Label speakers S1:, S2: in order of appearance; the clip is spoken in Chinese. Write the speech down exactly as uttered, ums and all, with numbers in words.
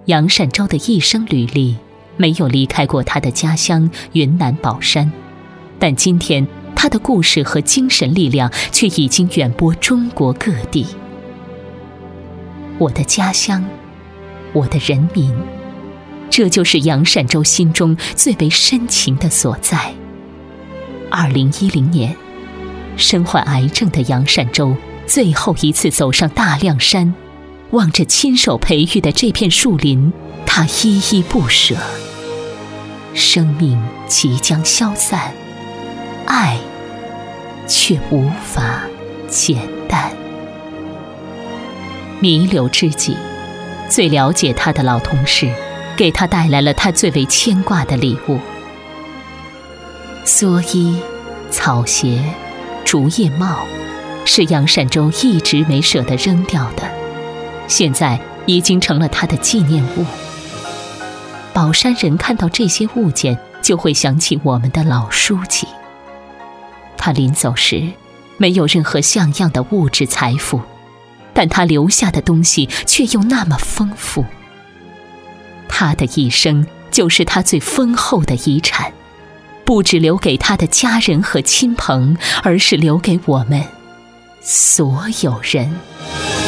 S1: 杨善洲的一生履历没有离开过他的家乡云南保山，但今天他的故事和精神力量却已经远播中国各地。我的家乡，我的人民，这就是杨善洲心中最为深情的所在。二零一零年，身患癌症的杨善洲最后一次走上大凉山，望着亲手培育的这片树林，他依依不舍。生命即将消散，爱却无法减淡。弥留之际，最了解他的老同事给他带来了他最为牵挂的礼物。蓑衣、草鞋、竹叶帽，是杨善洲一直没舍得扔掉的，现在已经成了他的纪念物。保山人看到这些物件，就会想起我们的老书记。他临走时，没有任何像样的物质财富，但他留下的东西却又那么丰富。他的一生就是他最丰厚的遗产，不只留给他的家人和亲朋，而是留给我们所有人。